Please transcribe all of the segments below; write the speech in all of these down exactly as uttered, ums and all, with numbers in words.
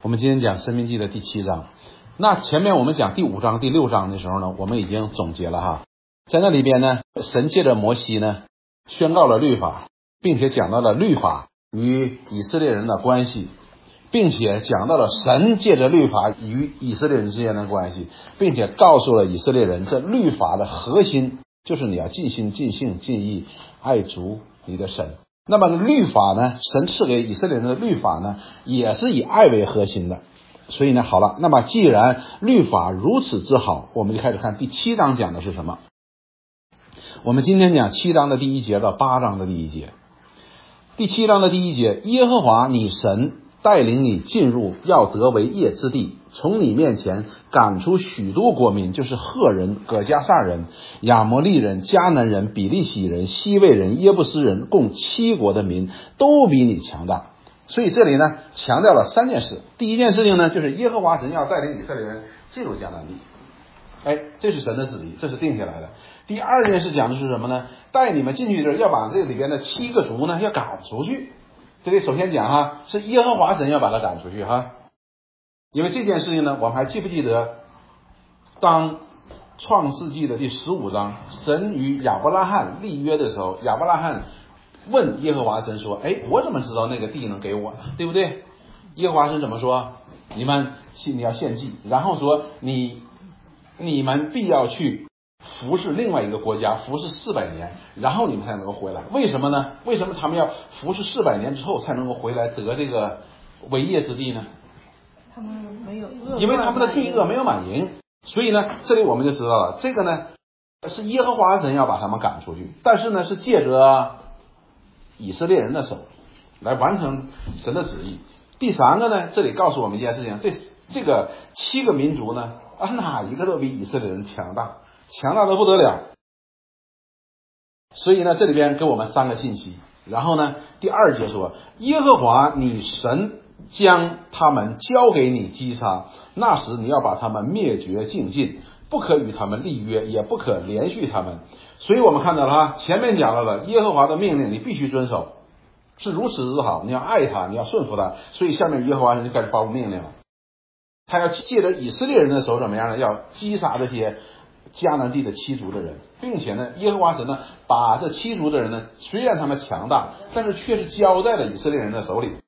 我们今天讲《申命记》的第七章。那前面我们讲第五章、第六章的时候呢，我们已经总结了哈。在那里边呢，神借着摩西呢，宣告了律法，并且讲到了律法与以色列人的关系，并且讲到了神借着律法与以色列人之间的关系，并且告诉了以色列人，这律法的核心就是你要尽心、尽性、尽意爱主你的神。那么律法呢，神赐给以色列人的律法呢，也是以爱为核心的。所以呢，好了，那么既然律法如此之好，我们就开始看第七章讲的是什么。我们今天讲七章的第一节到八章的第一节。第七章的第一节，耶和华你神带领你进入要得为业之地，从你面前赶出许多国民，就是赫人、葛加撒人、亚摩利人、迦南人、比利洗人、西魏人、耶布斯人，共七国的民，都比你强大。所以这里呢，强调了三件事。第一件事情呢，就是耶和华神要带领以色列人进入迦南地，哎，这是神的旨意，这是定下来的。第二件事讲的是什么呢？带你们进去的时候，要把这里边的七个族呢，要赶出去。这里首先讲哈，是耶和华神要把他赶出去哈。因为这件事情呢，我们还记不记得，当创世纪的第十五章，神与亚伯拉罕立约的时候，亚伯拉罕问耶和华神说，哎，我怎么知道那个地能给我呢？对不对？耶和华神怎么说？你们你要献祭，然后说你你们必要去服侍另外一个国家，服侍四百年，然后你们才能够回来。为什么呢？为什么他们要服侍四百年之后才能够回来得这个为业之地呢？ 他们没有恶， 因为他们的罪恶没有满盈。所以呢，这里我们就知道了，这个呢是耶和华神要把他们赶出去，但是呢是借着以色列人的手来完成神的旨意。第三个呢，这里告诉我们一件事情，这这个七个民族呢，啊哪一个都比以色列人强大，强大的不得了。所以呢，这里边给我们三个信息。然后呢，第二节说，耶和华你神将他们交给你击杀，那时你要把他们灭绝尽尽，不可与他们立约，也不可连续他们。所以我们看到了哈，前面讲到了耶和华的命令你必须遵守，是如此之好，你要爱他，你要顺服他。所以下面耶和华人就开始发布命令了，他要借着以色列人的手怎么样呢？要击杀这些迦南地的七族的人，并且呢，耶和华神呢把这七族的人呢，虽然他们强大，但是却是交在了以色列人的手里。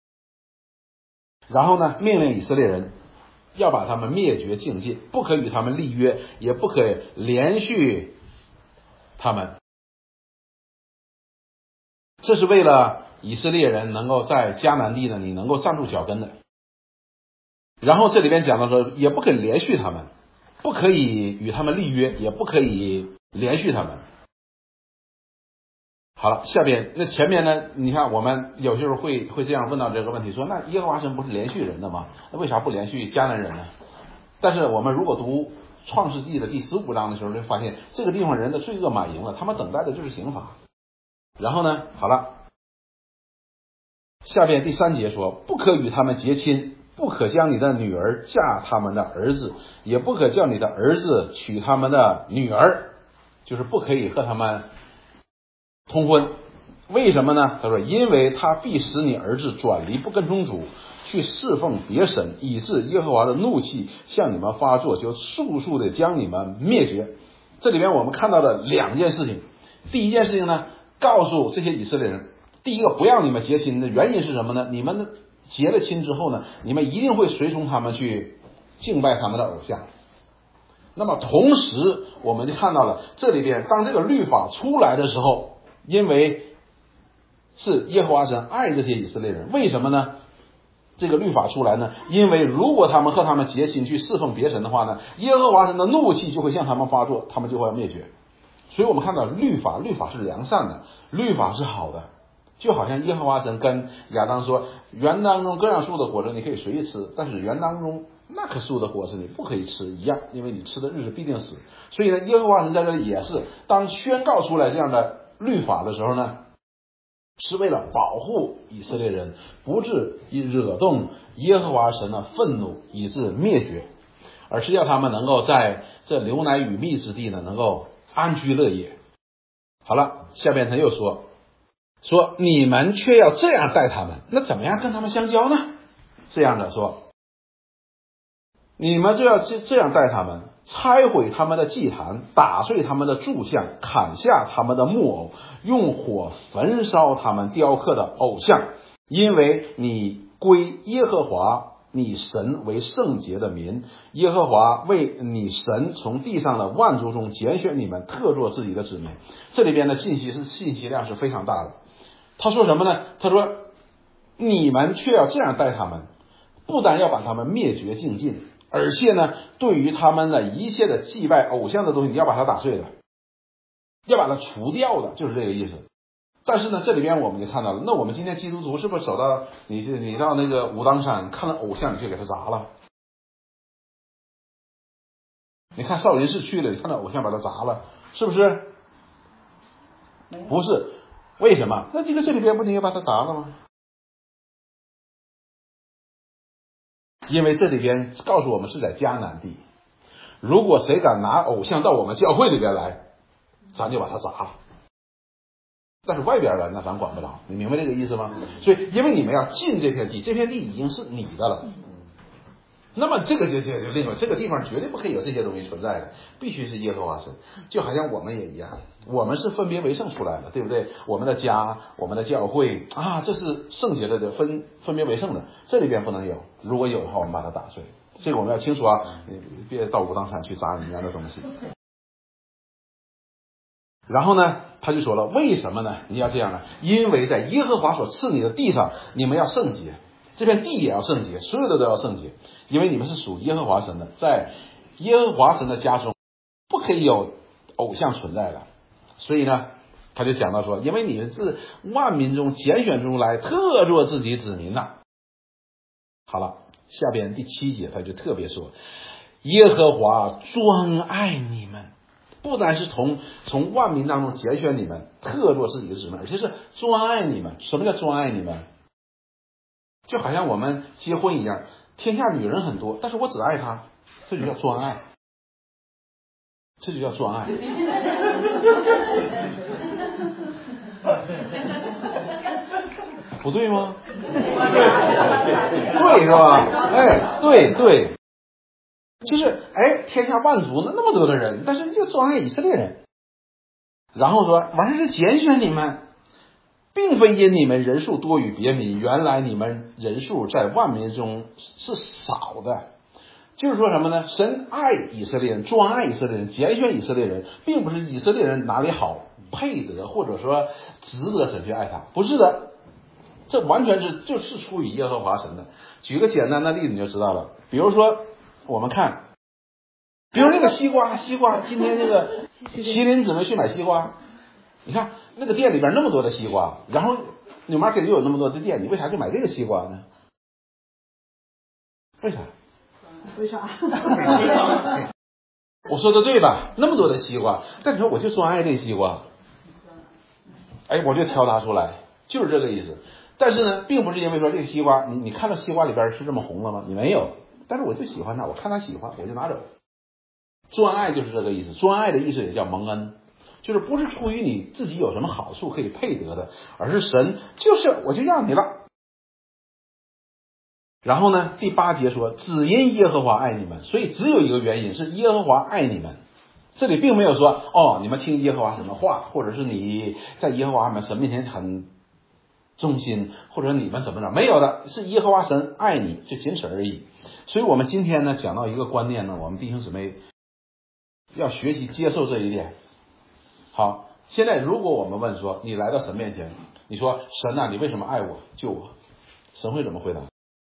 然后呢，命令以色列人要把他们灭绝尽尽，不可与他们立约，也不可连续他们。这是为了以色列人能够在迦南地呢，你能够站住脚跟的。然后这里边讲到说，也不可以连续他们，不可以与他们立约，也不可以连续他们。好了，下边那前面呢，你看我们有些时候会会这样问到这个问题，说那耶和华神不是连续人的吗？那为啥不连续迦南人呢？但是我们如果读创世纪的第十五章的时候，就发现这个地方人的罪恶满盈了，他们等待的就是刑罚。然后呢，好了，下边第三节说，不可与他们结亲，不可将你的女儿嫁他们的儿子，也不可叫你的儿子娶他们的女儿，就是不可以和他们通婚。为什么呢？他说，因为他必使你儿子转离不跟从主，去侍奉别神，以致耶和华的怒气向你们发作，就速速的将你们灭绝。这里边我们看到了两件事情。第一件事情呢，告诉这些以色列人，第一个，不让你们结亲的原因是什么呢？你们结了亲之后呢，你们一定会随从他们去敬拜他们的偶像。那么同时我们就看到了这里边，当这个律法出来的时候，因为是耶和华神爱这些以色列人，为什么呢？这个律法出来呢，因为如果他们和他们结亲去侍奉别神的话呢，耶和华神的怒气就会向他们发作，他们就会灭绝。所以我们看到律法，律法是良善的，律法是好的。就好像耶和华神跟亚当说，园当中各样树的果子你可以随意吃，但是园当中那棵树的果子你不可以吃一样，因为你吃的日子必定死。所以呢，耶和华神在这里也是当宣告出来这样的律法的时候呢，是为了保护以色列人不致惹动耶和华神的愤怒以致灭绝，而是要他们能够在这流奶与蜜之地呢能够安居乐业。好了，下边他又说说你们却要这样待他们，那怎么样跟他们相交呢？ 这样的说，你们就要这这样待他们，拆毁他们的祭坛，打碎他们的柱像，砍下他们的木偶，用火焚烧他们雕刻的偶像，因为你归耶和华你神为圣洁的民，耶和华为你神从地上的万族中拣选你们，特作自己的子民。这里边的信息是信息量是非常大的。他说什么呢？他说你们却要这样待他们，不但要把他们灭绝净尽，而且呢，对于他们的一切的祭拜偶像的东西，你要把它打碎的，要把它除掉的，就是这个意思。但是呢，这里边我们就看到了，那我们今天基督徒是不是走到你你到那个武当山看到偶像，你就给他砸了？你看少林寺去了，你看到偶像把它砸了，是不是？不是，为什么？那这个这里边不你也把它砸了吗？因为这里边告诉我们是在迦南地，如果谁敢拿偶像到我们教会里边来，咱就把他砸了。但是外边人那咱管不着，你明白这个意思吗？所以因为你们要进这片地，这片地已经是你的了，那么这个就就就另外这个地方绝对不可以有这些东西存在的，必须是耶和华神。就好像我们也一样，我们是分别为圣出来的，对不对？我们的家，我们的教会啊，这是圣洁的的分分别为圣的，这里边不能有，如果有的话，我们把它打碎。这个我们要清楚啊，你别到武当山去砸人家的东西。然后呢，他就说了，为什么呢？你要这样呢？因为在耶和华所赐你的地上，你们要圣洁，这片地也要圣洁，所有的都要圣洁，因为你们是属耶和华神的，在耶和华神的家中不可以有偶像存在的。所以呢，他就讲到说，因为你们是万民中拣选出来，特作自己子民呐。好了，下边第七节他就特别说，耶和华专爱你们，不单是从从万民当中拣选你们，特作自己的子民，而且是专爱你们。什么叫专爱你们？就好像我们结婚一样，天下女人很多，但是我只爱她，这就叫专爱，这就叫专爱。不对吗？对是吧？哎，对对，就是哎，天下万族那那么多的人，但是就专爱以色列人。然后说，完事是拣选你们，并非因你们人数多于别民，原来你们人数在万民中是少的。就是说什么呢？神爱以色列人，专爱以色列人，拣选以色列人，并不是以色列人哪里好配得，或者说值得神去爱他，不是的，这完全是就是出于耶和华神的。举个简单的例子你就知道了，比如说我们看，比如那个西瓜，西瓜今天这个麒麟姊妹去买西瓜，你看那个店里边那么多的西瓜，然后纽马给又有那么多的店，你为啥就买这个西瓜呢？为啥？ 为啥？ 我说的对吧？那么多的西瓜，但你说我就专爱这西瓜，哎，我就挑它出来，就是这个意思。但是呢，并不是因为说这个西瓜，你你看到西瓜里边是这么红了吗？你没有，但是我就喜欢它，我看它喜欢，我就拿走。专爱就是这个意思，专爱的意思也叫蒙恩，就是不是出于你自己有什么好处可以配得的，而是神就是我就要你了。然后呢，第八节说，只因耶和华爱你们，所以只有一个原因是耶和华爱你们。这里并没有说哦，你们听耶和华什么话，或者是你在耶和华神面前很忠心，或者你们怎么着，没有的，是耶和华神爱你，就仅此而已。所以我们今天呢讲到一个观念呢，我们弟兄姊妹要学习接受这一点。好，现在如果我们问说，你来到神面前，你说神啊，你为什么爱我救我？神会怎么回答？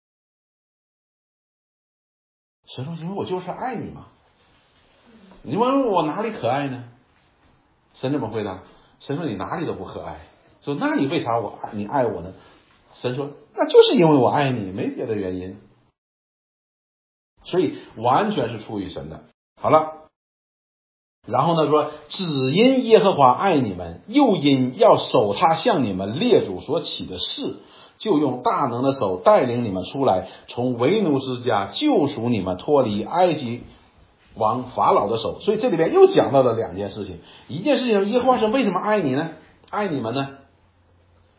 神说，因为我就是爱你嘛。你问我哪里可爱呢？神怎么回答？神说，你哪里都不可爱。说那你为啥我你爱我呢？神说，那就是因为我爱你，没别的原因。所以完全是出于神的。好了，然后呢说，只因耶和华爱你们，又因要守他向你们列祖所起的誓，就用大能的手带领你们出来，从为奴之家救赎你们，脱离埃及王法老的手。所以这里边又讲到了两件事情。一件事情，耶和华神为什么爱你呢？爱你们呢？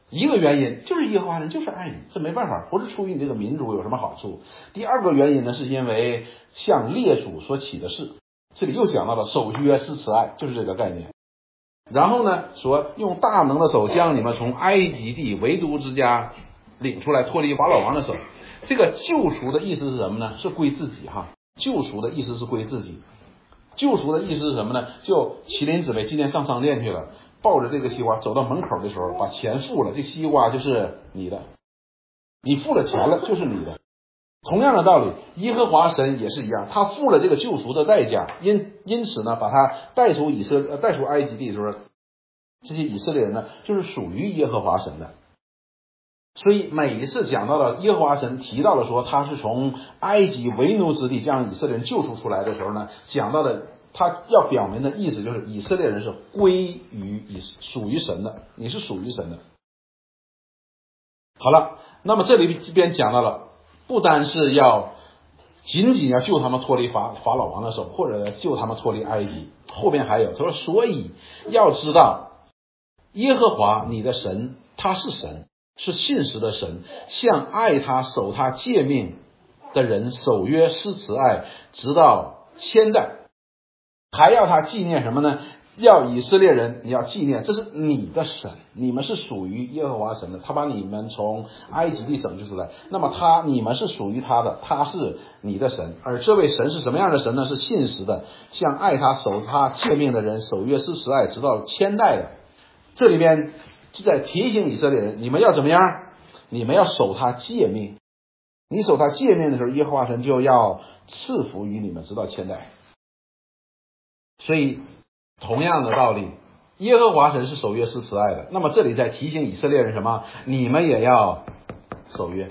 一个原因就是耶和华神就是爱你，这没办法，不是出于你这个民族有什么好处。第二个原因呢，是因为向列祖所起的誓，这里又讲到了守约是慈爱，就是这个概念。然后呢，说用大能的手将你们从埃及地为奴之家领出来，脱离法老王的手。这个救赎的意思是什么呢？是归自己哈。救赎的意思是归自己。救赎的意思是什么呢？就麒麟姊妹今天上商店去了，抱着这个西瓜走到门口的时候，把钱付了，这西瓜就是你的，你付了钱了就是你的。同样的道理，耶和华神也是一样，他付了这个救赎的代价，因因此呢，把他带出以色呃带出埃及地的时候，这些以色列人呢，就是属于耶和华神的。所以每一次讲到了耶和华神提到了说他是从埃及为奴之地将以色列人救赎出来的时候呢，讲到的他要表明的意思就是以色列人是归于以属于神的，你是属于神的。好了，那么这里这边讲到了，不单是要仅仅要救他们脱离法法老王的手，或者救他们脱离埃及，后边还有他说，所以要知道耶和华你的神他是神，是信实的神，向爱他守他诫命的人守约施慈爱，直到千代。还要他纪念什么呢？要以色列人你要纪念，这是你的神，你们是属于耶和华神的，他把你们从埃及地拯救出来，那么他你们是属于他的，他是你的神。而这位神是什么样的神呢？是信实的，向爱他守他诫命的人守约施慈爱，直到千代的。这里边是在提醒以色列人，你们要怎么样？你们要守他诫命，你守他诫命的时候，耶和华神就要赐福于你们，直到千代。所以同样的道理，耶和华神是守约施慈爱的，那么这里在提醒以色列人什么？你们也要守约。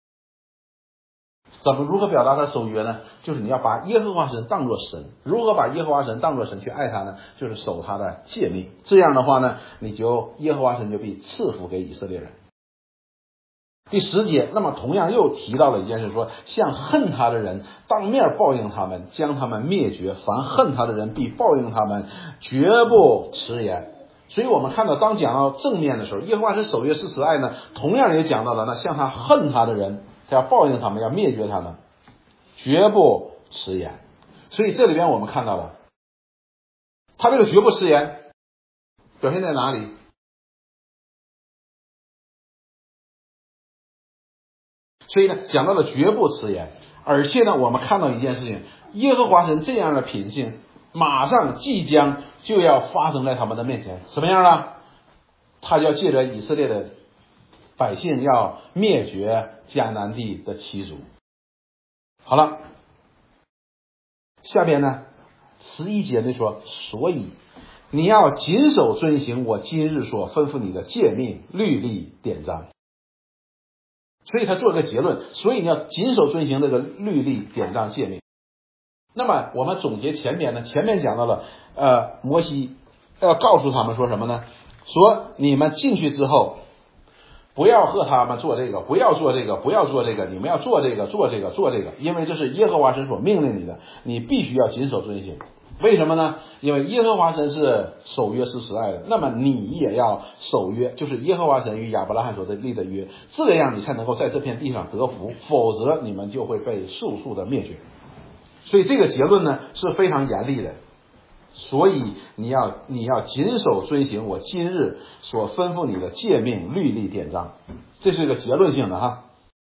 怎么如何表达他守约呢？就是你要把耶和华神当作神。如何把耶和华神当作神去爱他呢？就是守他的诫命。这样的话呢，你就耶和华神就必赐福给以色列人。第十节，那么同样又提到了一件事，说向恨他的人当面报应他们，将他们灭绝，凡恨他的人必报应他们，绝不迟延。所以我们看到当讲到正面的时候，耶和华神守约施慈爱呢，同样也讲到了那向他恨他的人，他要报应他们，要灭绝他们，绝不迟延。所以这里边我们看到了他这个绝不迟延表现在哪里？所以呢，讲到了绝不迟延，而且呢，我们看到一件事情，耶和华神这样的品性，马上即将就要发生在他们的面前。什么样呢？他就要借着以色列的百姓要灭绝迦南地的七族。好了，下边呢，十一节呢说，所以你要谨守遵行我今日所吩咐你的诫命、律例、典章。所以他做一个结论，所以你要谨守遵行这个律例、典章、诫命。那么我们总结前面呢，前面讲到了，呃，摩西要告诉他们说什么呢？说你们进去之后，不要和他们做这个，不要做这个，不要做这个，你们要做这个，做这个，做这个，因为这是耶和华神所命令你的，你必须要谨守遵行。为什么呢？因为耶和华神是守约施慈爱的，那么你也要守约，就是耶和华神与亚伯拉罕所立的约，这样你才能够在这片地上得福，否则你们就会被速速的灭绝。所以这个结论呢是非常严厉的，所以你要你要谨守遵行我今日所吩咐你的诫命、律例、典章，这是一个结论性的哈。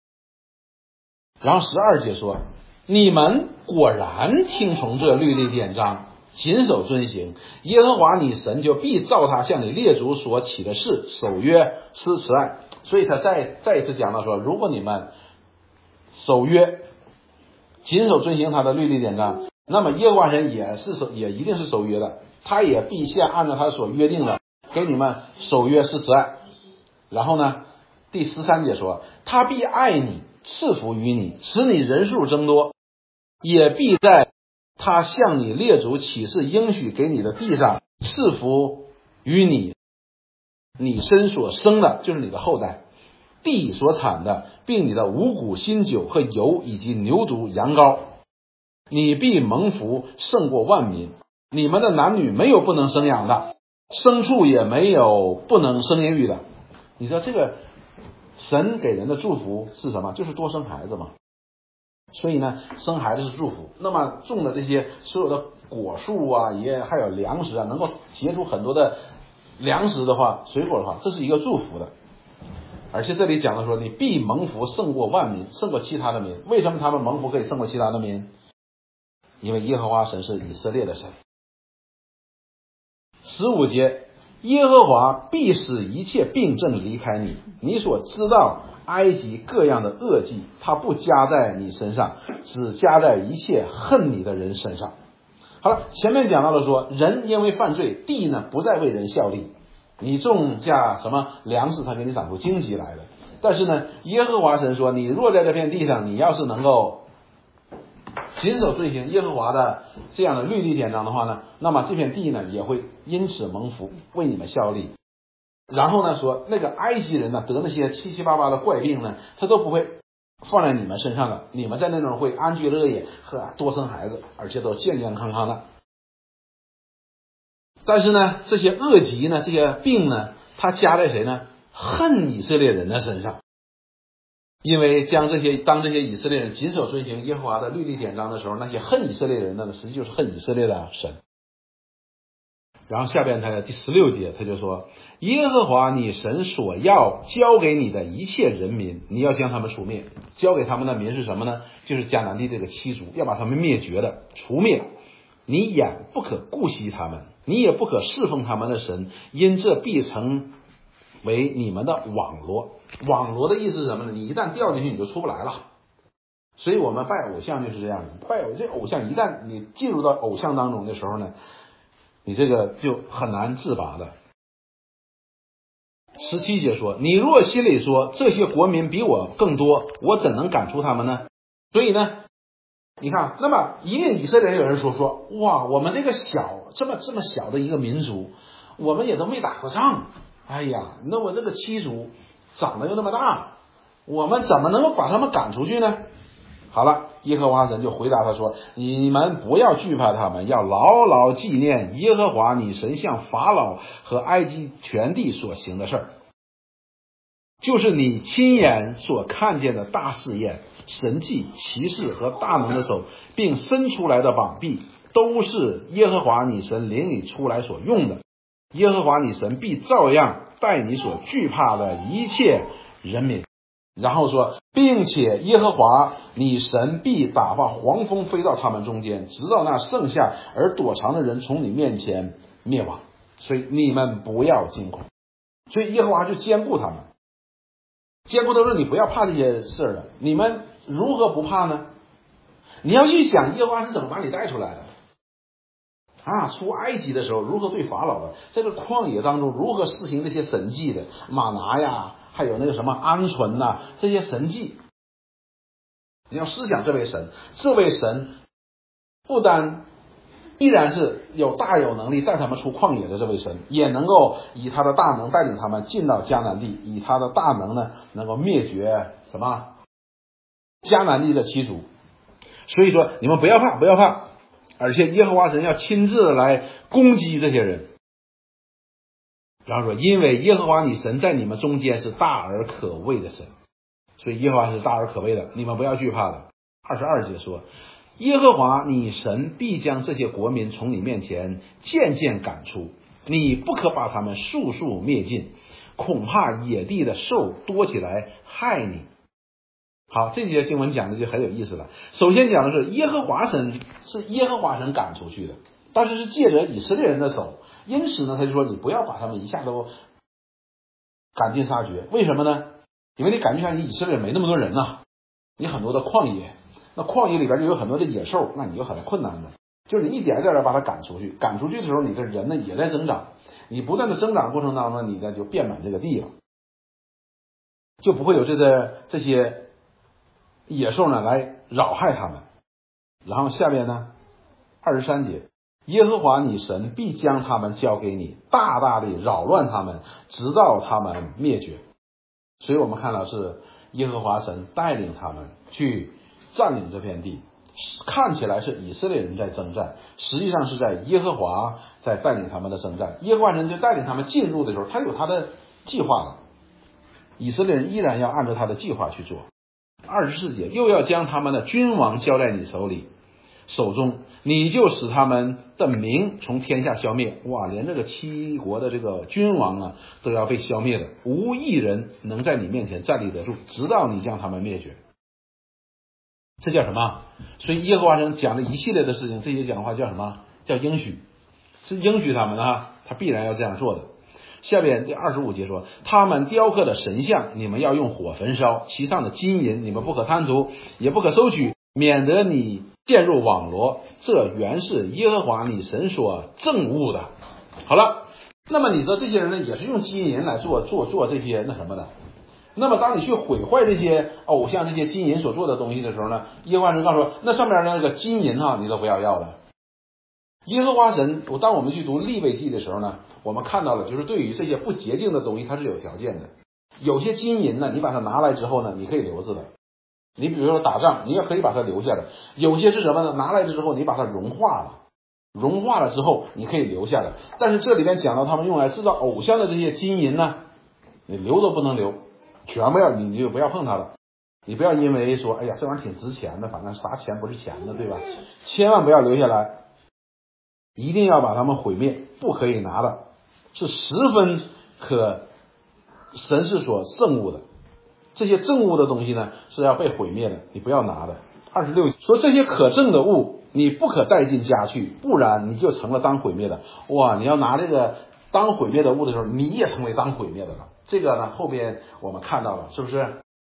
然后十二节说，你们果然听从这律例典章，谨守遵行，耶和华你神就必照他向你列祖所起的誓守约施慈爱。所以他再再一次讲到说，如果你们守约谨守遵行他的律例典章，那么耶和华神也是守也一定是守约的，他也必下按照他所约定的给你们守约施慈爱。然后呢，第十三节说，他必爱你，赐福于你，使你人数增多，也必在他向你列祖起誓应许给你的地上赐福于你，你身所生的，就是你的后代，地所产的，并你的五谷新酒和油以及牛犊羊羔，你必蒙福胜过万民。你们的男女没有不能生养的，牲畜也没有不能生育的， 你知道这个神给人的祝福是什么？就是多生孩子嘛。所以呢，生孩子是祝福。那么种的这些所有的果树啊，也还有粮食啊，能够结出很多的粮食的话，水果的话，这是一个祝福的。而且这里讲的说，你必蒙福胜过万民，胜过其他的民。为什么他们蒙福可以胜过其他的民？因为耶和华神是以色列的神。十五节，耶和华必使一切病症离开你，你所知道埃及各样的恶计，他不加在你身上，只加在一切恨你的人身上。好了，前面讲到了说，人因为犯罪，地呢不再为人效力。你种下什么粮食，它给你长出荆棘来了。但是呢，耶和华神说，你若在这片地上，你要是能够谨守遵行耶和华的这样的律例典章的话呢，那么这片地呢也会因此蒙福，为你们效力。然后呢说，那个埃及人呢得那些七七八八的怪病呢，他都不会放在你们身上的，你们在那种会安居乐业和多生孩子，而且都健健康康的。但是呢，这些恶疾呢，这些病呢，它加在谁呢？恨以色列人的身上。因为将这些当这些以色列人谨守遵行耶和华的律例典章的时候，那些恨以色列人的实际就是恨以色列的神。然后下边他第十六节他就说，耶和华你神所要交给你的一切人民，你要将他们除灭。交给他们的民是什么呢？就是迦南地这个七族，要把他们灭绝的，除灭。你眼不可顾惜他们，你也不可侍奉他们的神，因这必成为你们的网罗。网罗的意思是什么呢？你一旦掉进去你就出不来了。所以我们拜偶像就是这样的，拜偶这偶像一旦你进入到偶像当中的时候呢，你这个就很难自拔的。十七节说，你若心里说，这些国民比我更多，我怎能赶出他们呢？所以呢，你看，那么一定以色列人有人说说，哇，我们这个小这么这么小的一个民族，我们也都没打过仗，哎呀，那我这个七族长得又那么大，我们怎么能够把他们赶出去呢？好了，耶和华神就回答他说，你们不要惧怕他们，要牢牢纪念耶和华你神向法老和埃及全地所行的事儿，就是你亲眼所看见的大试验、神迹、奇事和大能的手，并伸出来的膀臂，都是耶和华你神领你出来所用的。耶和华你神必照样待你所惧怕的一切人民。然后说，并且耶和华你神必打发黄蜂飞到他们中间，直到那剩下而躲藏的人从你面前灭亡。所以你们不要惊恐。所以耶和华就兼顾他们，兼顾他说，你不要怕这些事儿了。你们如何不怕呢？你要去想耶和华是怎么把你带出来的啊，出埃及的时候如何对法老的，在这旷野当中如何施行这些神迹的，玛拿呀，还有那个什么鹌鹑呐，这些神迹。你要思想这位神，这位神不单依然是有大有能力带他们出旷野的这位神，也能够以他的大能带领他们进到迦南地，以他的大能呢能够灭绝什么迦南地的七族。所以说你们不要怕，不要怕，而且耶和华神要亲自来攻击这些人。然后说，因为耶和华你神在你们中间是大而可畏的神，所以耶和华是大而可畏的，你们不要惧怕的。二十二节说，耶和华你神必将这些国民从你面前渐渐赶出，你不可把他们速速灭尽，恐怕野地的兽多起来害你。好，这节经文讲的就很有意思了。首先讲的是耶和华神是耶和华神赶出去的，但是是借着以色列人的手，因此呢他就说你不要把他们一下都赶尽杀绝。为什么呢？因为你赶尽杀绝，以色列人没那么多人啊，你很多的旷野，那旷野里边就有很多的野兽，那你就很困难的，就是你一点一点的把它赶出去。赶出去的时候，你的人呢也在增长，你不断的增长过程当中，你呢就遍满这个地了，就不会有这个这些野兽呢来扰害他们。然后下边呢二十三节，耶和华你神必将他们交给你，大大的扰乱他们，直到他们灭绝。所以我们看到是耶和华神带领他们去占领这片地，看起来是以色列人在征战，实际上是在耶和华在带领他们的征战。耶和华神就带领他们进入的时候，他有他的计划了。 以色列人依然要按照他的计划去做。二十四节，又要将他们的君王交在你手里手中，你就使他们的名从天下消灭。哇，连这个七国的这个君王啊都要被消灭的，无一人能在你面前站立得住，直到你将他们灭绝。这叫什么？所以耶和华神讲的一系列的事情，这些讲话叫什么？叫应许，是应许他们啊，他必然要这样做的。下边第二十五节说，他们雕刻的神像，你们要用火焚烧，其上的金银你们不可贪图，也不可收取，免得你陷入网罗，这原是耶和华你神所憎恶的。好了，那么你说这些人呢，也是用金银来做做做这些那什么的。那么当你去毁坏这些偶像这些金银所做的东西的时候呢，耶和华神告诉说，那上面的那个金银啊，你都不要要了。耶和华神，当我们去读利未记的时候呢，我们看到了，就是对于这些不洁净的东西，它是有条件的。有些金银呢，你把它拿来之后呢，你可以留着的。你比如说打仗，你也可以把它留下来。有些是什么呢？拿来之后，你把它融化了，融化了之后，你可以留下来。但是这里面讲到他们用来制造偶像的这些金银呢，你留都不能留，全部要你你就不要碰它了。你不要因为说，哎呀，这玩意儿挺值钱的，反正啥钱不是钱的，对吧？千万不要留下来。一定要把它们毁灭，不可以拿的，是十分可神是所憎恶的。这些憎恶的东西呢，是要被毁灭的，你不要拿的。二十六说，这些可憎的物你不可带进家去，不然你就成了当毁灭的。哇，你要拿这个当毁灭的物的时候，你也成为当毁灭的了。这个呢，后边我们看到了，是不是？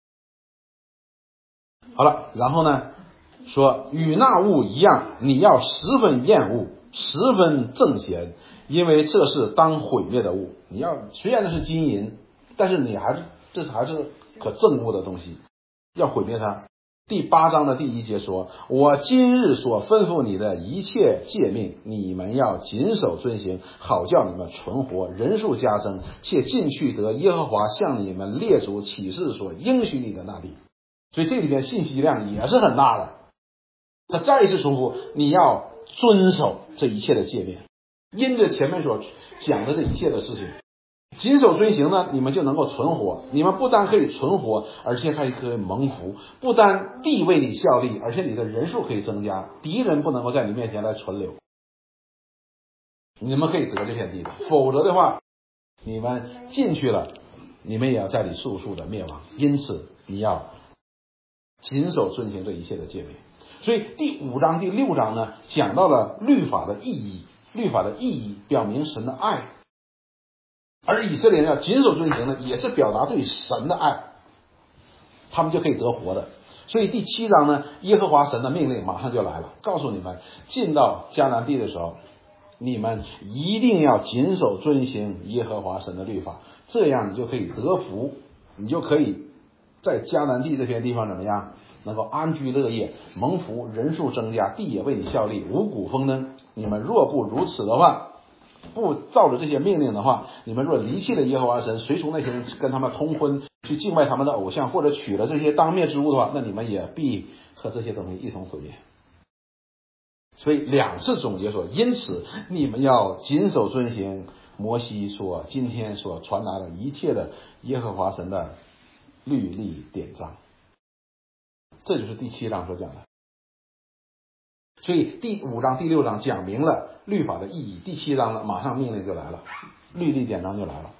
好了，然后呢说，与那物一样，你要十分厌恶，十分憎嫌，因为这是当毁灭的物。你要虽然那是金银，但是你还是这还是可憎恶的东西，要毁灭它。第八章的第一节说，我今日所吩咐你的一切诫命，你们要谨守遵行，好叫你们存活，人数加增，且进去得耶和华向你们列祖起誓所应许你的那地。所以这里面信息量也是很大的。他再一次重复，你要遵守这一切的诫命，因着前面所讲的这一切的事情，谨守遵行呢，你们就能够存活。你们不但可以存活，而且还可以蒙福。不但地为你效力，而且你的人数可以增加，敌人不能够在你面前来存留。你们可以得这片地的，否则的话，你们进去了，你们也要在你速速的灭亡。因此，你要谨守遵行这一切的诫命。所以第五章第六章呢，讲到了律法的意义，律法的意义表明神的爱，而以色列人要谨守遵行呢，也是表达对神的爱，他们就可以得活的。所以第七章呢，耶和华神的命令马上就来了，告诉你们，进到迦南地的时候，你们一定要谨守遵行耶和华神的律法，这样你就可以得福，你就可以在迦南地这片地方怎么样，能够安居乐业，蒙福，人数增加，地也为你效力，五谷丰登。你们若不如此的话，不照着这些命令的话，你们若离弃了耶和华神，随从那些人跟他们通婚，去敬拜他们的偶像，或者取了这些当灭之物的话，那你们也必和这些东西一同毁灭。所以两次总结说，因此你们要谨守遵行摩西所今天所传达的一切的耶和华神的律例典章。这就是第七章所讲的。所以第五章第六章讲明了律法的意义，第七章呢马上命令就来了，律例典章就来了。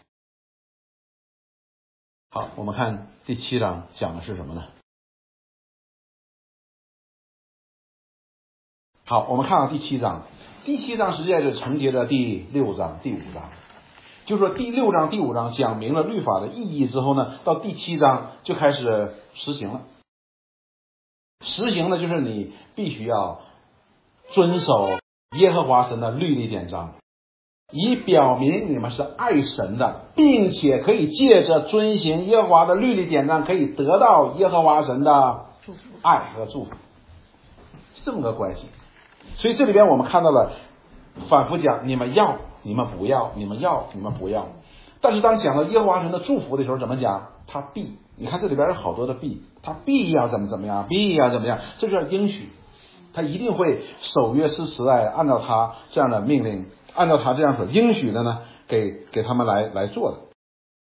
好，我们看第七章讲的是什么呢？好，我们看到第七章，第七章实际上是承接着第六章第五章，就是说第六章第五章讲明了律法的意义之后呢，到第七章就开始实行了。实行的就是你必须要遵守耶和华神的律例典章，以表明你们是爱神的，并且可以借着遵行耶和华的律例典章，可以得到耶和华神的爱和祝福，这么个关系。所以这里边我们看到了反复讲，你们要，你们不要，你们要，你们不要。但是当讲到耶和华神的祝福的时候，怎么讲？他必，你看这里边有好多的必，他必要怎么怎么样，必要怎么样，这就叫应许，他一定会守约施慈爱，按照他这样的命令，按照他这样所应许的呢，给给他们来来做的。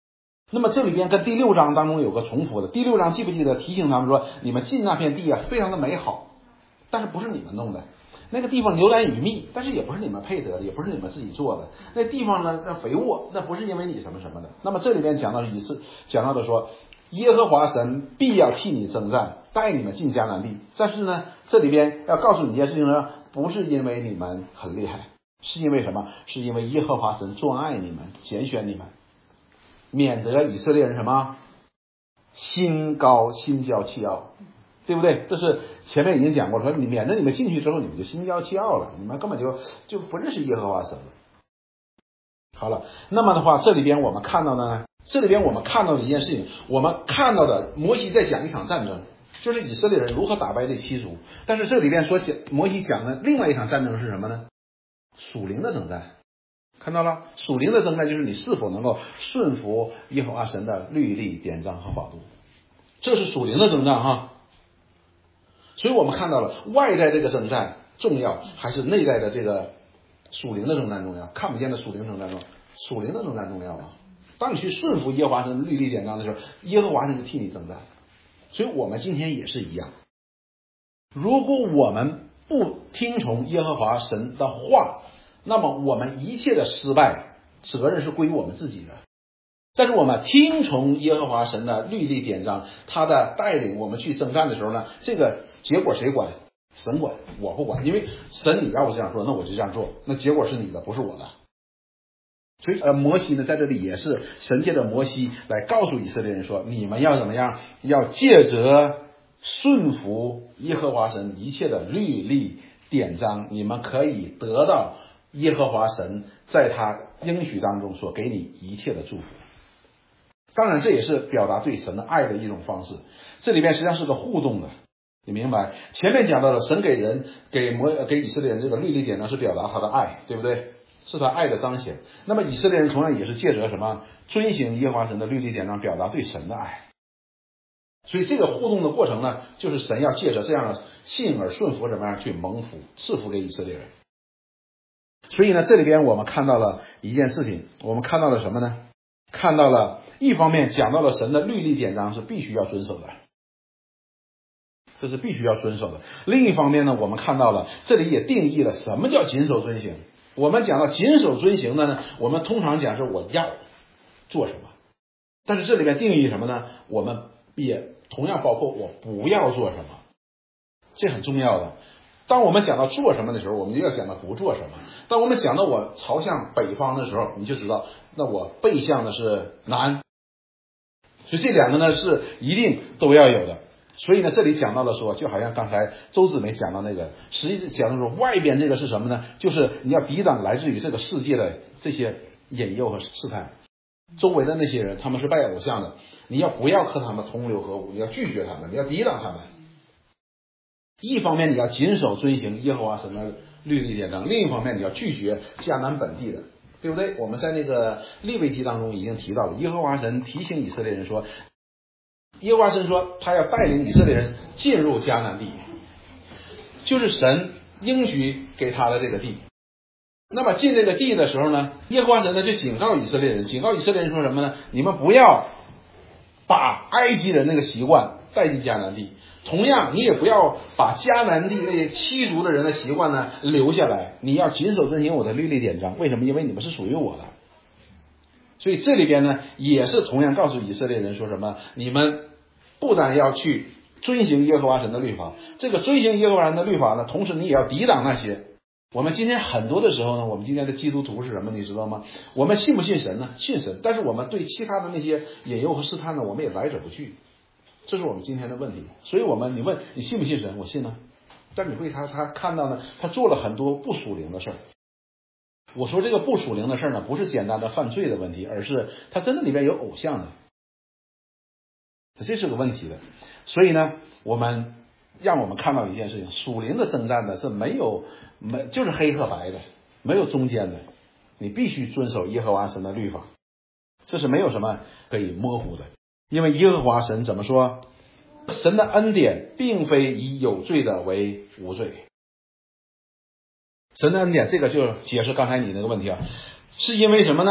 那么这里边跟第六章当中有个重复的，第六章记不记得提醒他们说，你们进那片地啊，非常的美好，但是不是你们弄的，那个地方流奶与蜜，但是也不是你们配得的，也不是你们自己做的，那地方呢，那肥沃，那不是因为你什么什么的。那么这里边讲到一次，讲到的说，耶和华神必要替你征战，带你们进迦南地。但是呢，这里边要告诉你一件事情呢，不是因为你们很厉害，是因为什么？是因为耶和华神专爱你们，拣选你们，免得以色列人什么心高心骄气傲，对不对？这是前面已经讲过了，说你免得你们进去之后你们就心骄气傲了，你们根本就就不认识耶和华神了。好了，那么的话，这里边我们看到呢，这里边我们看到的一件事情，我们看到的摩西在讲一场战争，就是以色列人如何打败这七族。但是这里边所讲摩西讲的另外一场战争是什么呢？属灵的征战。看到了，属灵的征战就是你是否能够顺服耶和华神的律例典章和法度，这是属灵的征战哈。所以我们看到了外在这个征战重要，还是内在的这个属灵的征战重要？看不见的属灵征战重要，属灵的征战重要啊。当你去顺服耶和华神律例典章的时候，耶和华神就替你征战。所以我们今天也是一样，如果我们不听从耶和华神的话，那么我们一切的失败责任是归于我们自己的。但是我们听从耶和华神的律例典章，他的带领我们去征战的时候呢，这个结果谁管？神管，我不管。因为神你让我这样做，那我就这样做，那结果是你的，不是我的。所以呃，摩西呢在这里也是神借着摩西来告诉以色列人说，你们要怎么样？要借着顺服耶和华神一切的律例典章，你们可以得到耶和华神在他应许当中所给你一切的祝福。当然这也是表达对神的爱的一种方式，这里边实际上是个互动的，你明白？前面讲到了神给人给摩给以色列人这个律例典章是表达他的爱，对不对？是他爱的彰显。那么以色列人同样也是借着什么遵行耶和华神的律例典章表达对神的爱。所以这个互动的过程呢，就是神要借着这样的信而顺服什么样去蒙福赐福给以色列人。所以呢，这里边我们看到了一件事情，我们看到了什么呢？看到了一方面讲到了神的律例典章是必须要遵守的，这是必须要遵守的。另一方面呢，我们看到了这里也定义了什么叫谨守遵行。我们讲到谨守遵行的呢，我们通常讲是我要做什么，但是这里面定义什么呢？我们也同样包括我不要做什么，这很重要的。当我们讲到做什么的时候，我们就要讲到不做什么。当我们讲到我朝向北方的时候，你就知道那我背向的是南。所以这两个呢是一定都要有的。所以呢，这里讲到了说，就好像刚才周子梅讲到那个，实际讲到说外边这个是什么呢？就是你要抵挡来自于这个世界的这些引诱和试探。周围的那些人他们是拜偶像的，你要不要和他们同流合污？你要拒绝他们，你要抵挡他们。一方面你要谨守遵行耶和华神的律例典章，另一方面你要拒绝迦南本地的，对不对？我们在那个利未记当中已经提到了，耶和华神提醒以色列人说，耶和华神说他要带领以色列人进入迦南地，就是神应许给他的这个地。那么进这个地的时候呢，耶和华神呢就警告以色列人，警告以色列人说什么呢？你们不要把埃及人那个习惯带进迦南地，同样你也不要把迦南地那些七族的人的习惯呢留下来，你要谨守遵行我的律例典章。为什么？因为你们是属于我的。所以这里边呢也是同样告诉以色列人说什么？你们不但要去遵行耶和华神的律法，这个遵行耶和华神的律法呢，同时你也要抵挡那些。我们今天很多的时候呢，我们今天的基督徒是什么？你知道吗？我们信不信神呢？信神，但是我们对其他的那些引诱和试探呢，我们也来者不拒，这是我们今天的问题。所以我们你问你信不信神？我信呢。但你会他他看到呢，他做了很多不属灵的事儿。我说这个不属灵的事儿呢，不是简单的犯罪的问题，而是他真的里边有偶像的，这是个问题的。所以呢，我们让我们看到一件事情，属灵的征战呢是没有没就是黑和白的，没有中间的，你必须遵守耶和华神的律法，这是没有什么可以模糊的。因为耶和华神怎么说？神的恩典并非以有罪的为无罪。神的恩典，这个就解释刚才你那个问题啊，是因为什么呢？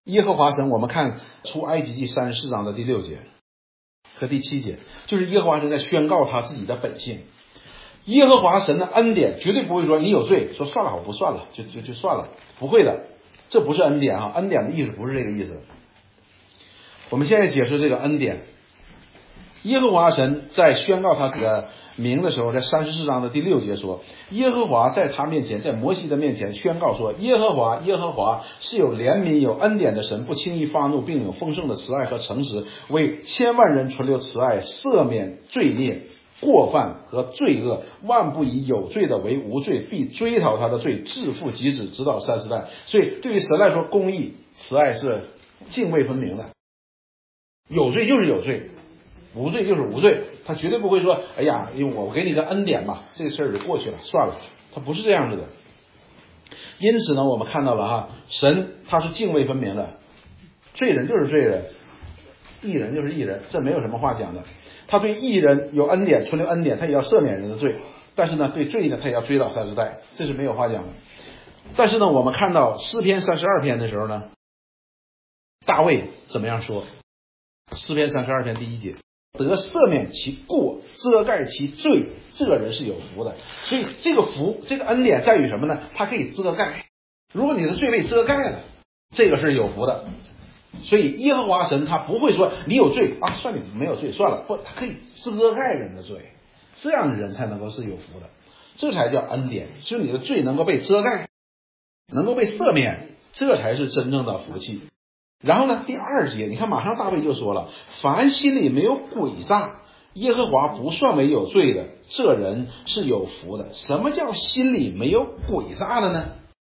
耶和华神，我们看出埃及记三十四章的第六节和第七节，就是耶和华神在宣告他自己的本性。耶和华神的恩典绝对不会说你有罪，说算了我不算了，就就就算了，不会的，这不是恩典啊，恩典的意思不是这个意思。我们现在解释这个恩典。耶和华神在宣告他这个名的时候，在三十四章的第六节说，耶和华在他面前，在摩西的面前宣告说，耶和华耶和华是有怜悯有恩典的神，不轻易发怒，并有丰盛的慈爱和诚实，为千万人存留慈爱，赦免罪孽过犯和罪恶，万不以有罪的为无罪，必追讨他的罪，自负及子，直到三十代。所以对于神来说，公义慈爱是泾渭分明的，有罪就是有罪，无罪就是无罪，他绝对不会说哎呀我给你个恩典吧，这个事儿就过去了算了，他不是这样子的。因此呢，我们看到了哈，神他是泾渭分明的，罪人就是罪人，义人就是义人，这没有什么话讲的。他对义人有恩典，存留恩典，他也要赦免人的罪，但是呢对罪呢他也要追悼三十代，这是没有话讲的。但是呢我们看到诗篇三十二篇的时候呢，大卫怎么样说？诗篇三十二篇第一节，得赦免其过，遮盖其罪，这个人是有福的。所以这个福，这个恩典在于什么呢？它可以遮盖，如果你的罪被遮盖了，这个是有福的。所以耶和华神他不会说你有罪啊，算你没有罪算了，不，他可以遮盖人的罪，这样的人才能够是有福的，这才叫恩典，就是你的罪能够被遮盖，能够被赦免，这才是真正的福气。然后呢，第二节，你看马上大卫就说了，凡心里没有诡诈，耶和华不算为有罪的，这人是有福的。什么叫心里没有诡诈的呢？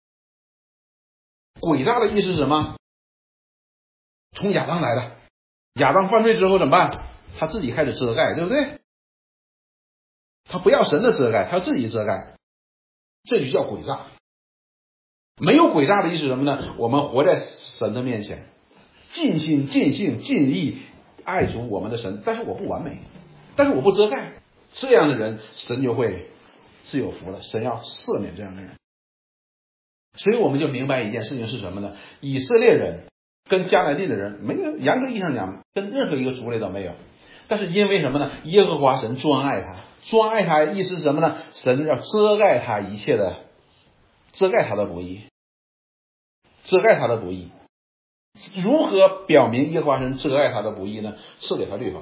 诡诈的意思是什么？从亚当来的，亚当犯罪之后怎么办？他自己开始遮盖，对不对？他不要神的遮盖，他要自己遮盖，这就叫诡诈。没有诡诈的意思是什么呢？我们活在神的面前，尽心尽性尽意爱主我们的神，但是我不完美，但是我不遮盖，这样的人神就会是有福的，神要赦免这样的人。所以我们就明白一件事情是什么呢？以色列人跟迦南地的人没有，严格意义上讲跟任何一个族类都没有，但是因为什么呢？耶和华神专爱他，专爱他意思是什么呢？神要遮盖他一切的，遮盖他的不义，遮盖他的不义。如何表明耶和华神遮盖他的不义呢？赐给他律法，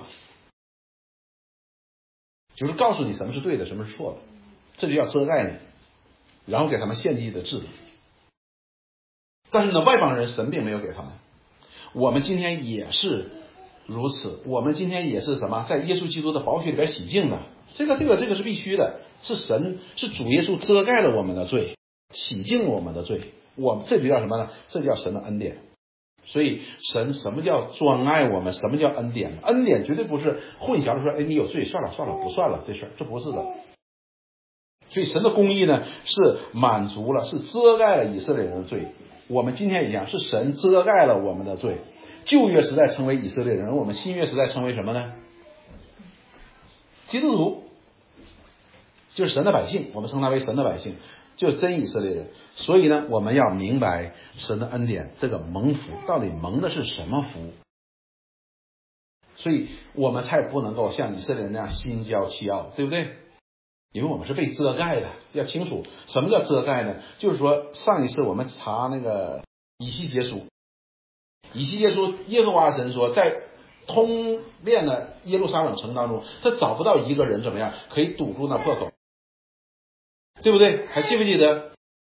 就是告诉你什么是对的，什么是错的，这就叫遮盖你，然后给他们献祭的制度。但是呢，外邦人神并没有给他们，我们今天也是如此，我们今天也是什么，在耶稣基督的宝血里边洗净的，这个这个这个是必须的，是神是主耶稣遮盖了我们的罪，洗净我们的罪，我们这就叫什么呢？这叫神的恩典。所以神什么叫专爱我们，什么叫恩典？恩典绝对不是混淆了说，哎，你有罪算了算了不算了这事儿，这不是的。所以神的公义呢是满足了，是遮盖了以色列人的罪。我们今天一样，是神遮盖了我们的罪。旧约时代称为以色列人，而我们新约时代称为什么呢？基督徒，就是神的百姓，我们称他为神的百姓，就是真以色列人。所以呢，我们要明白神的恩典，这个蒙福到底蒙的是什么福，所以我们才不能够像以色列人那样心骄气傲，对不对？因为我们是被遮盖的，要清楚什么叫遮盖呢？就是说上一次我们查那个以西结书，以西结书耶和华神说，在通遍了耶路撒冷城当中，他找不到一个人怎么样可以堵住那破口，对不对？还记不记得？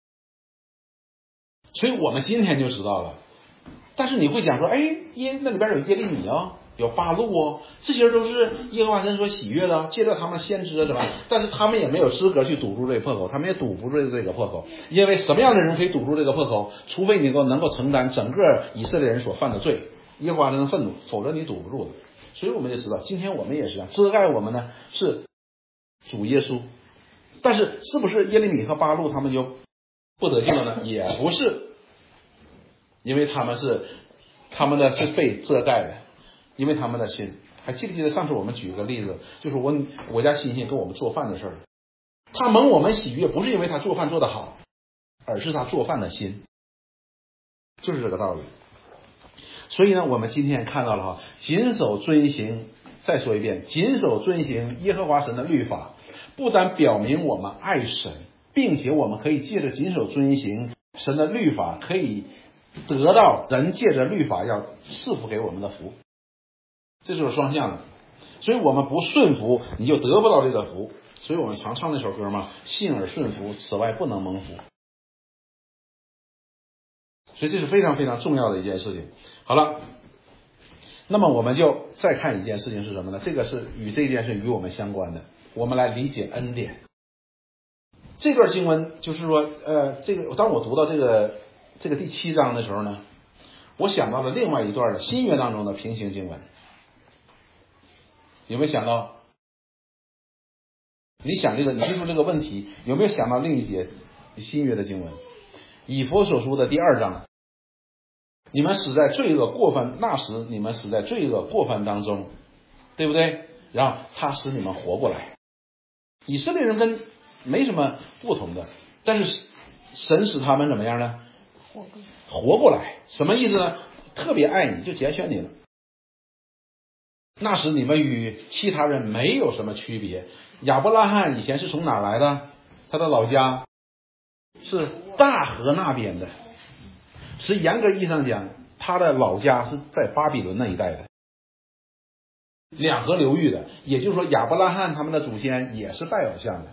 所以我们今天就知道了。但是你会讲说，哎，耶那里边有耶利米啊，有巴路哦，这些都是耶和华神所喜悦的，借着他们先知的什么，但是他们也没有资格去堵住这个破口，他们也堵不住这个破口。因为什么样的人可以堵住这个破口？除非你能够能够承担整个以色列人所犯的罪，耶和华神的愤怒，否则你堵不住的。所以我们就知道，今天我们也是这样，遮盖我们呢是主耶稣，但是是不是耶利米和巴路他们就不得救了呢？也不是，因为他们是他们的是被遮盖的，因为他们的心。还记不记得上次我们举个例子，就是我我家欣欣跟我们做饭的事儿，他蒙我们喜悦不是因为他做饭做得好，而是他做饭的心，就是这个道理。 所以呢，我们今天看到了哈，谨守遵行，再说一遍，谨守遵行耶和华神的律法，不但表明我们爱神，并且我们可以借着谨守遵行神的律法，可以得到人借着律法要赐福给我们的福，这就是双向的。所以我们不顺服，你就得不到这个福。所以我们常唱那首歌嘛，信而顺服，此外不能蒙福。所以这是非常非常重要的一件事情。好了，那么我们就再看一件事情是什么呢？这个是与这件事与我们相关的，我们来理解恩典。这段经文就是说，呃，这个当我读到这个这个第七章的时候呢，我想到了另外一段的新约当中的平行经文。有没有想到？你想这个，你提出这个问题，有没有想到另一节新约的经文？以弗所书的第二章，你们死在罪恶过犯，那时你们死在罪恶过犯当中，对不对？然后他使你们活过来。以色列人跟没什么不同的，但是神使他们怎么样呢？活过来。什么意思呢？特别爱你，就拣选你了。那时你们与其他人没有什么区别。亚伯拉罕以前是从哪来的？他的老家是大河那边的，是严格意义上讲，他的老家是在巴比伦那一带的，两河流域的。也就是说，亚伯拉罕他们的祖先也是拜偶像的，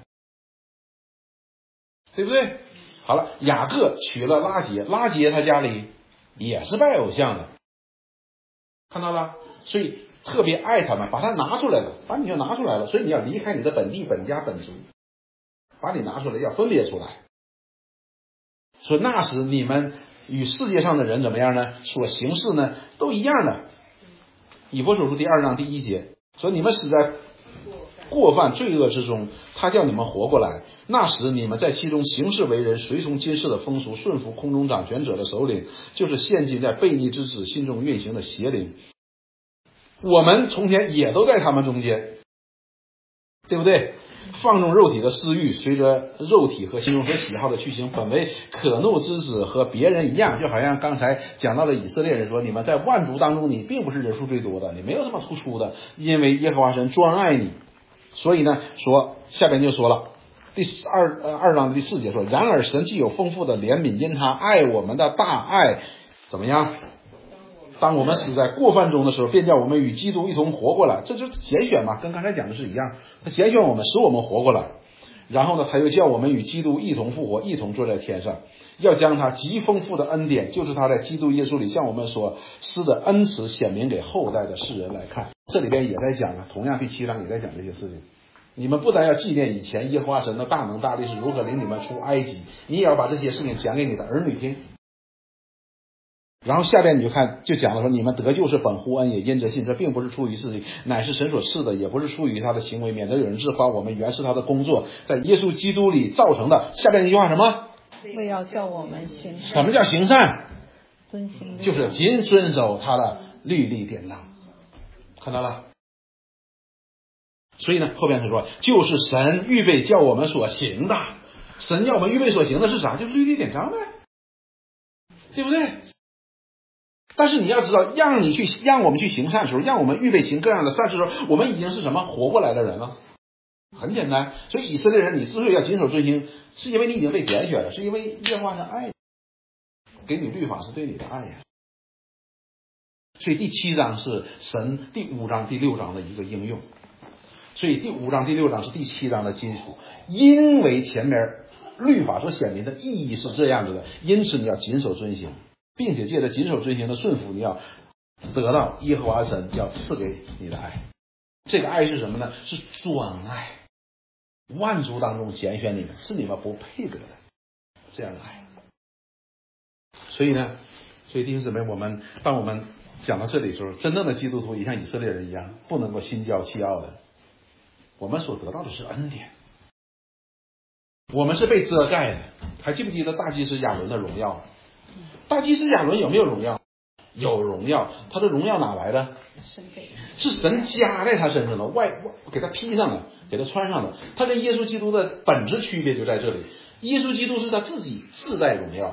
对不对？好了，雅各娶了拉结，拉结他家里也是拜偶像的，看到了？所以特别爱他们，把他拿出来了，把你就拿出来了。所以你要离开你的本地本家本族，把你拿出来，要分别出来。说那时你们与世界上的人怎么样呢？所行事呢都一样的。以弗所书第二章第一节说，你们死在过犯罪恶之中，他叫你们活过来。那时你们在其中行事为人，随从今世的风俗，顺服空中掌权者的首领，就是陷进在悖逆之子心中运行的邪灵。我们从前也都在他们中间，对不对？放纵肉体的私欲，随着肉体和心中所喜好的去行，本为可怒之子，和别人一样。就好像刚才讲到了以色列人说，你们在万族当中，你并不是人数最多的，你没有什么突出的，因为耶和华神专爱你。所以呢，说下边就说了，第二呃二章的第四节说，然而神既有丰富的怜悯，因他爱我们的大爱怎么样？当我们死在过犯中的时候，便叫我们与基督一同活过来。这就是拣选嘛，跟刚才讲的是一样。他拣选我们，使我们活过来。然后呢，他又叫我们与基督一同复活，一同坐在天上，要将他极丰富的恩典，就是他在基督耶稣里向我们所施的恩慈，显明给后代的世人来看。这里边也在讲啊，同样第七章也在讲这些事情。你们不但要纪念以前耶和华神的大能大力是如何领你们出埃及，你也要把这些事情讲给你的儿女听。然后下边你就看，就讲了说，你们得救是本乎恩，也因着信，这并不是出于自己，乃是神所赐的，也不是出于他的行为，免得有人自夸。我们原是他的工作，在耶稣基督里造成的。下边一句话什么？ 为要叫我们行善。 什么叫行善？ 遵行就是谨遵守他的律例典章。看到了？所以呢，后边他说，就是神预备叫我们所行的。神叫我们预备所行的是啥？就是律例典章呗，对不对？但是你要知道，让你去让我们去行善的时候，让我们预备行各样的善事的时候，我们已经是什么活过来的人了。很简单，所以以色列人，你之所以要谨守遵行，是因为你已经被拣选了，是因为耶和华的爱，给你律法是对你的爱呀。所以第七章是神第五章第六章的一个应用，所以第五章第六章是第七章的基础。因为前面律法所显明的意义是这样子的，因此你要谨守遵行，并且借着谨守遵行的顺服，你要得到耶和华神要赐给你的爱。这个爱是什么呢？是专爱，万族当中拣选你们，是你们不配得的这样的爱。所以呢，所以弟兄姊妹，我们当我们讲到这里的时候，真正的基督徒也像以色列人一样，不能够心骄气傲的。我们所得到的是恩典，我们是被遮盖的。还记不记得大祭司亚伦的荣耀？大祭司亚伦有没有荣耀？有荣耀。他的荣耀哪来的？是神加在他身上的，外给他披上了，给他穿上了。他跟耶稣基督的本质区别就在这里，耶稣基督是他自己自带荣耀，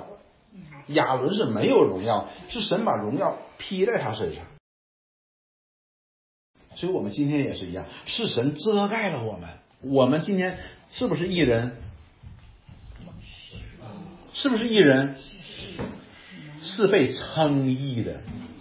亚伦是没有荣耀，是神把荣耀披在他身上。所以我们今天也是一样，是神遮盖了我们。我们今天是不是义人？是不是义人？是被称义的。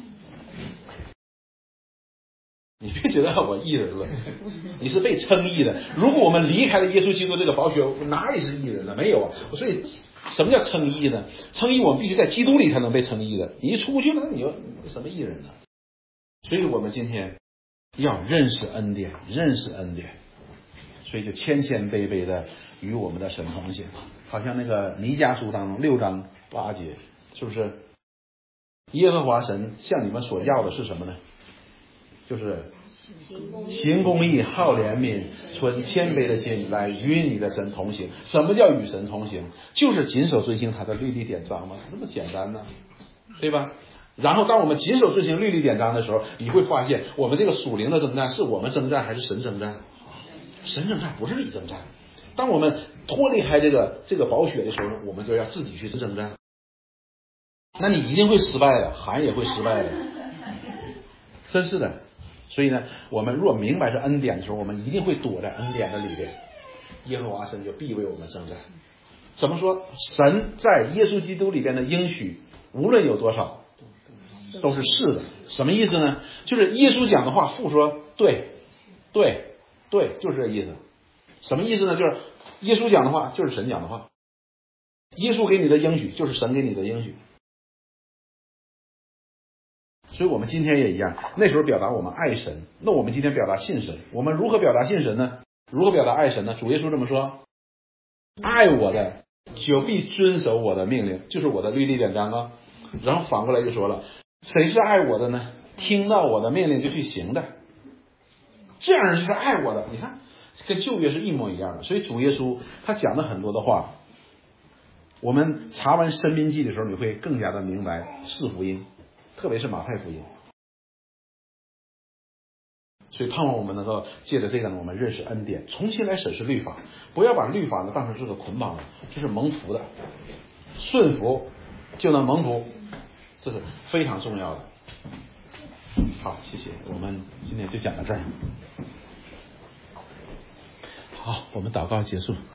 你别觉得我义人了，你是被称义的。如果我们离开了耶稣基督这个宝血，哪里是义人了？没有啊。所以什么叫称义呢？称义我们必须在基督里才能被称义的。你一出不去了，你又什么义人呢？所以我们今天要认识恩典，认识恩典，所以就谦谦卑卑的与我们的神同行。好像那个弥迦书当中六章八节，是不是？耶和华神向你们所要的是什么呢？就是行公义、好怜悯、存谦卑的心来与你的神同行。什么叫与神同行？就是谨守遵行他的律例典章嘛，这么简单呢，对吧？然后当我们谨守遵行律例典章的时候，你会发现我们这个属灵的征战是我们征战还是神征战？神征战，不是你征战。当我们脱离开这个这个宝血的时候，我们就要自己去征战。那你一定会失败的，韩也会失败的，真是的。所以呢，我们若明白是恩典的时候，我们一定会躲在恩典的里边。耶和华神就必为我们征战。怎么说？神在耶稣基督里边的应许，无论有多少，都是是的。什么意思呢？就是耶稣讲的话，父说对，对，对，就是这意思。什么意思呢？就是耶稣讲的话就是神讲的话，耶稣给你的应许就是神给你的应许。所以我们今天也一样，那时候表达我们爱神，那我们今天表达信神。我们如何表达信神呢？如何表达爱神呢？主耶稣这么说：爱我的就必遵守我的命令，就是我的律例典章啊。然后反过来就说了，谁是爱我的呢？听到我的命令就去行的，这样就是爱我的。你看跟旧约是一模一样的。所以主耶稣他讲的很多的话，我们查完申命记的时候，你会更加的明白四福音，特别是马太福音。所以盼望我们能够借着这个呢，我们认识恩典，重新来审视律法，不要把律法呢当成是个捆绑的，这是蒙福的，顺服就能蒙福，这是非常重要的。好，谢谢，我们今天就讲到这儿。好，我们祷告结束。